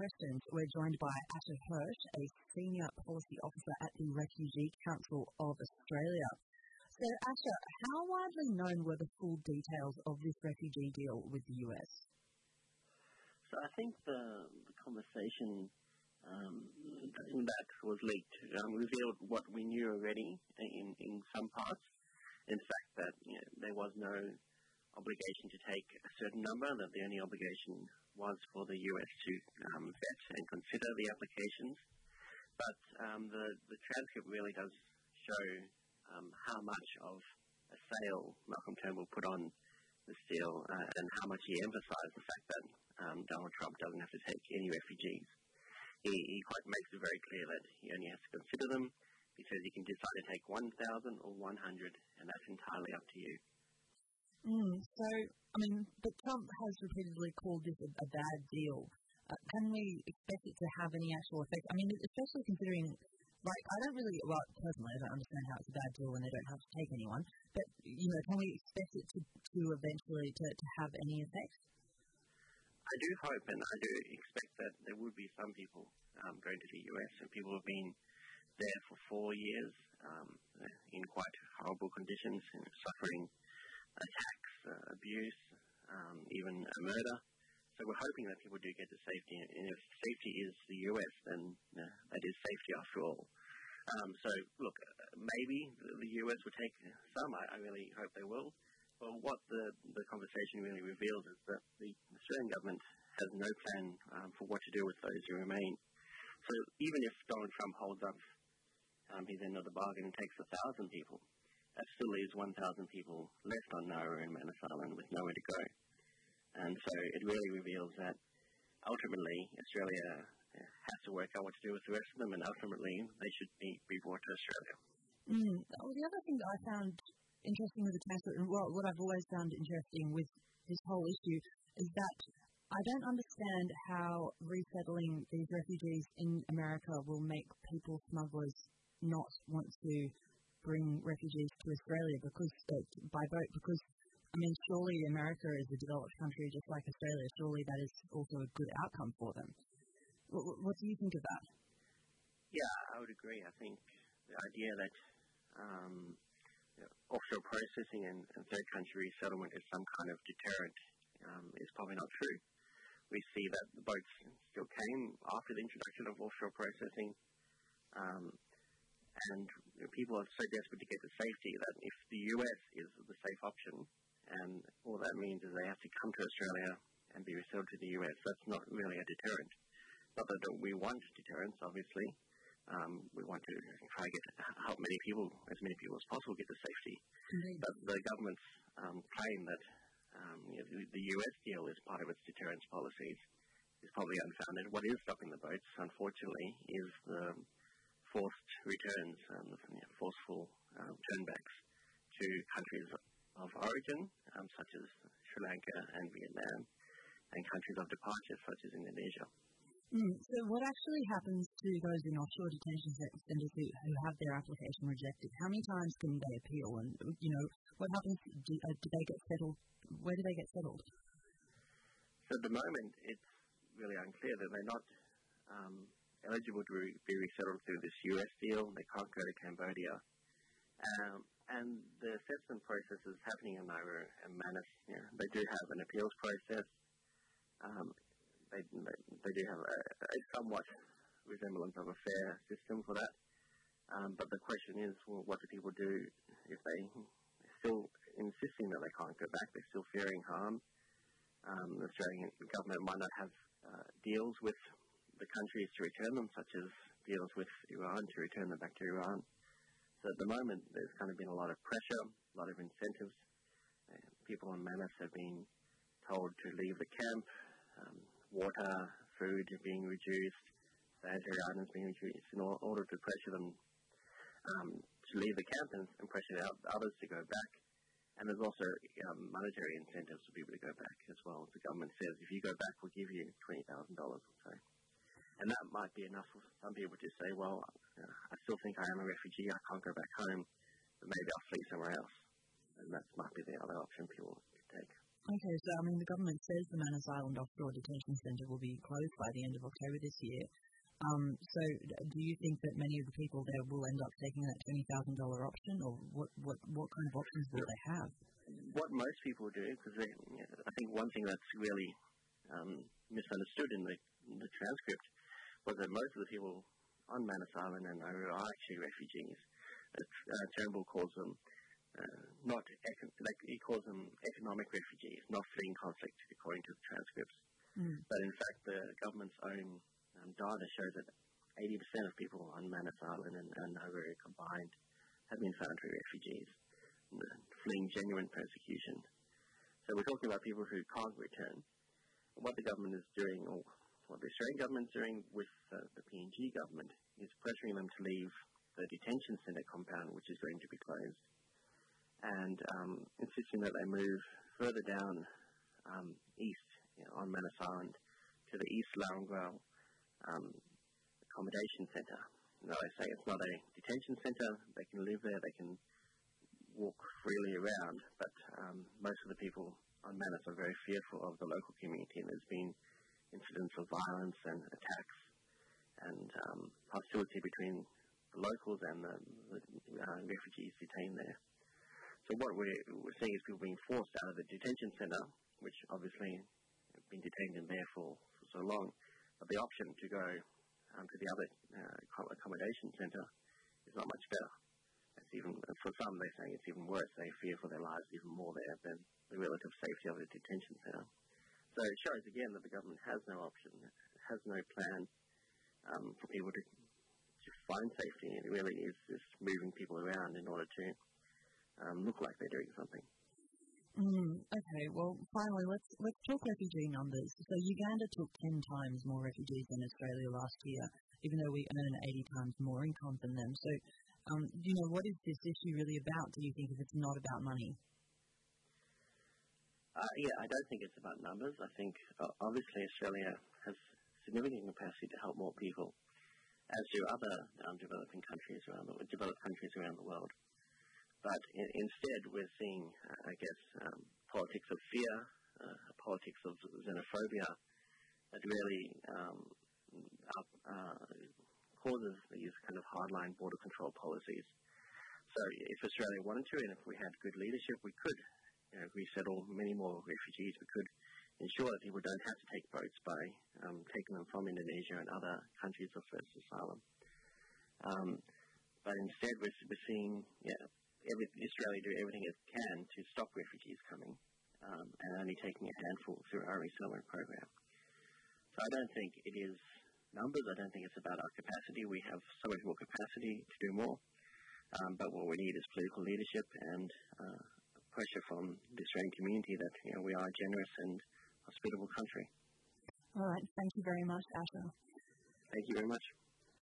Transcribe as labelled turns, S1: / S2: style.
S1: questions, we're joined by Asha Hirsch, a Senior Policy Officer at the Refugee Council of Australia. So, Asha, how widely known were the full details of this refugee deal with the US?
S2: So I think the conversation that was leaked revealed what we knew already in some parts. In fact, that there was no obligation to take a certain number, that the only obligation was for the US to vet and consider the applications. But the transcript really does show how much of a sale Malcolm Turnbull put on this deal and how much he emphasized the fact that Donald Trump doesn't have to take any refugees. He quite makes it very clear that he only has to consider them. He says you can decide to take 1,000 or 100, and that's entirely up to you.
S1: But Trump has repeatedly called this a bad deal. Can we expect it to have any actual effect? I mean, especially considering, personally, I don't understand how it's a bad deal when they don't have to take anyone. But, can we expect it to eventually to have any effect?
S2: I do hope and I do expect that there would be some people going to the US, and people have been there for 4 years in quite horrible conditions, suffering attacks, abuse, even a murder. So we're hoping that people do get to safety, and if safety is the US, then that is safety after all. So look, maybe the US will take some. I really hope they will. Well, what the conversation really reveals is that the Australian government has no plan for what to do with those who remain. So even if Donald Trump holds up his end of the bargain and takes 1,000 people, that still leaves 1,000 people left on Nauru and Manus Island with nowhere to go. And so it really reveals that ultimately Australia has to work out what to do with the rest of them, and ultimately they should be brought to Australia.
S1: The other thing that I found interesting with the transfer, and what I've always found interesting with this whole issue, is that I don't understand how resettling these refugees in America will make people smugglers not want to bring refugees to Australia by boat, because surely America is a developed country just like Australia. Surely that is also a good outcome for them. What do you think of that?
S2: Yeah, I would agree. I think the idea that offshore processing and third country resettlement is some kind of deterrent is probably not true. We see that the boats still came after the introduction of offshore processing, and people are so desperate to get to safety that if the US is the safe option, and all that means is they have to come to Australia and be resettled to the US, that's not really a deterrent. Not that we want deterrence, obviously. We want to try to help as many people as possible get to safety.
S1: Indeed.
S2: But the government's claim that the US deal is part of its deterrence policies is probably unfounded. What is stopping the boats, unfortunately, is the forced returns, forceful turnbacks to countries of origin, such as Sri Lanka and Vietnam, and countries of departure, such as Indonesia.
S1: So what actually happens to those in offshore detention centres who have their application rejected? How many times can they appeal? And, what happens? Do they get settled? Where do they get settled?
S2: So at the moment, it's really unclear that they're not eligible to be resettled through this US deal. They can't go to Cambodia. And the assessment process is happening in Nauru and Manus. They do have an appeals process. They do have a somewhat resemblance of a fair system for that. But the question is, well, what do people do if they're still insisting that they can't go back? They're still fearing harm. The Australian government might not have deals with the countries to return them, such as deals with Iran to return them back to Iran. So at the moment, there's kind of been a lot of pressure, a lot of incentives. People on Manus have been told to leave the camp. Water, food being reduced, sanitary items being reduced in order to pressure them to leave the camp and pressure others to go back. And there's also monetary incentives for people to go back as well. The government says, if you go back, we'll give you $20,000 or so. And that might be enough for some people to say, well, I still think I am a refugee, I can't go back home, but maybe I'll flee somewhere else. And that might be the other option people could take.
S1: Okay, so I mean the government says the Manus Island Offshore Detention Centre will be closed by the end of October this year. So do you think that many of the people there will end up taking that $20,000 option, or what kind of options will they have?
S2: What most people do, because I think one thing that's really misunderstood in the transcript was that most of the people on Manus Island and Nauru are actually refugees. Turnbull calls them he calls them economic refugees, not fleeing conflict, according to the transcripts. But in fact, the government's own data shows that 80% of people on Manus Island and Nauru combined have been found to be refugees, fleeing genuine persecution. So we're talking about people who can't return. What the government is doing, or what the Australian government is doing with the PNG government, is pressuring them to leave the detention centre compound, which is going to be closed, and insisting that they move further down east on Manus Island to the East Larangwell accommodation centre. Now they say it's not a detention centre, they can live there, they can walk freely around, but most of the people on Manus are very fearful of the local community, and there's been incidents of violence and attacks and hostility between the locals and the refugees detained there. So what we're seeing is people being forced out of the detention centre, which obviously have been detained in there for so long, but the option to go to the other accommodation centre is not much better. It's even, for some, they're saying it's even worse. They fear for their lives even more there than the relative safety of the detention centre. So it shows again that the government has no option, has no plan for people to find safety. It really is just moving people around in order to look like they're doing something.
S1: Okay, well, finally, let's talk refugee numbers. So Uganda took 10 times more refugees than Australia last year, even though we earn 80 times more income than them. So, what is this issue really about, do you think, if it's not about money?
S2: I don't think it's about numbers. I think, obviously, Australia has significant capacity to help more people, as do other developed countries around the world. But instead, we're seeing, politics of fear, politics of xenophobia that really causes these kind of hardline border control policies. So if Australia wanted to, and if we had good leadership, we could resettle many more refugees. We could ensure that people don't have to take boats by taking them from Indonesia and other countries of first asylum. But instead, we're seeing Australia do everything it can to stop refugees coming, and only taking a handful through our resettlement program. So I don't think it is numbers. I don't think it's about our capacity. We have so much more capacity to do more, but what we need is political leadership and pressure from the Australian community that we are a generous and hospitable country.
S1: All right. Thank you very much, Asher.
S2: Thank you very much.